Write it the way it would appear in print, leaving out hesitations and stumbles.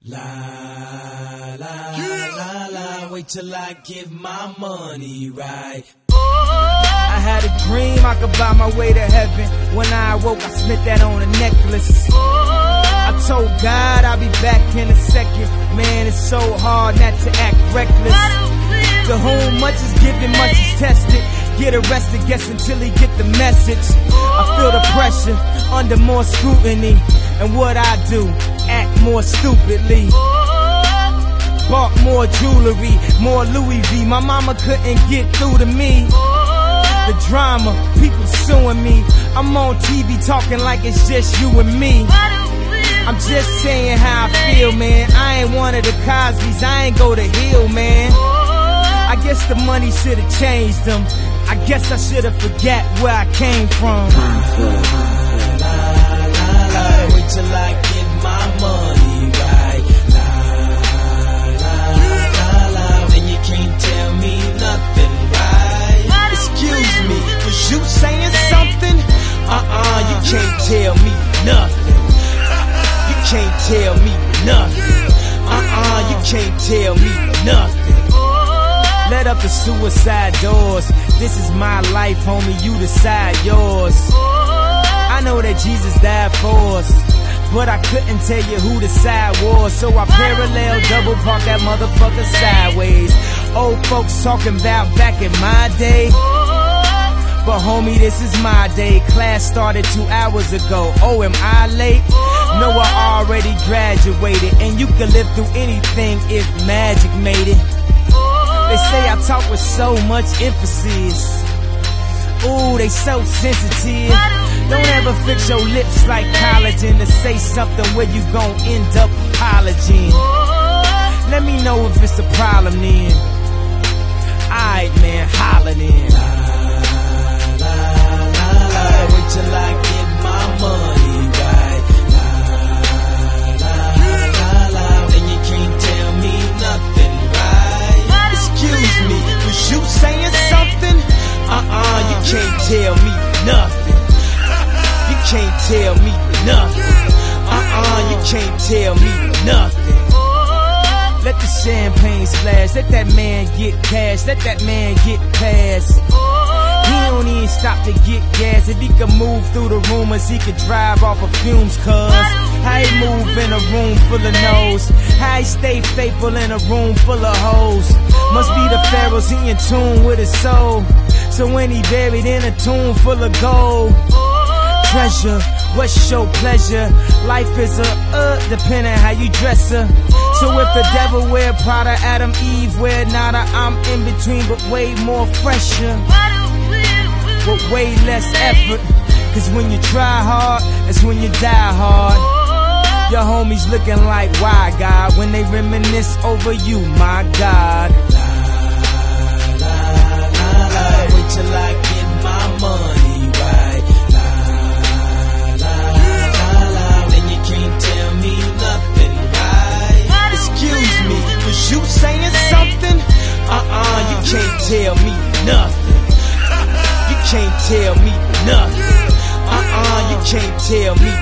La la la la, wait till I give my money right. I had a dream I could buy my way to heaven. When I awoke, I spent that on a necklace. I told God I'll be back in a second. Man, it's so hard not to act reckless. To whom much is given, much is tested. Get arrested, guess until he get the message. I feel the pressure under more scrutiny. And what I do, act more stupidly. Bought more jewelry, more Louis V. My mama couldn't get through to me. The drama, people suing me. I'm on TV talking like it's just you and me. I'm just saying how I feel, man. I ain't one of the Cosby's, I ain't go to Hill, man. I guess the money should've changed them. I guess I should've forgot where I came from. Wait till I get my money right. Then you can't tell me nothing, right? Excuse me, was you saying something? You can't tell me nothing. You can't tell me nothing. You can't tell me nothing. Let up the suicide doors. This is my life, homie, you decide yours. I know that Jesus died for us, but I couldn't tell you who the side was. So I parallel double park that motherfucker sideways. Old folks talking about back in my day, but homie, this is my day. Class started 2 hours ago. Oh, am I late? No, I already graduated. And you can live through anything if magic made it. They say I talk with so much emphasis. Ooh, they so sensitive. Don't ever fix your lips like collagen to say something where you gon' end up apologizing. Let me know if it's a problem then. Alright, man, holler then. Wait till I get my money right. Then you can't tell me nothing, right? Excuse me, was you saying something? You can't tell me nothing. You can't tell me nothing. You can't tell me nothing. Let the champagne splash, let that man get cash, let that man get past. He don't even stop to get gas. If he could move through the rumors, he could drive off of fumes, cuz how he move in a room full of no's, how he stay faithful in a room full of hoes. Must be the pharaohs, he in tune with his soul. So when he buried in a tomb full of gold, treasure, what's your pleasure? Life is a depending how you dress her. So if the devil wear Prada, Adam, Eve wear nada, I'm in between but way more fresher, with way less effort. Cause when you try hard, that's when you die hard. Your homies looking like, why God, when they reminisce over you, my God. Wait till I get my money right. Then you can't tell me nothing, right? Excuse me, was you saying something? You can't tell me nothing. You can't tell me nothing. You can't tell me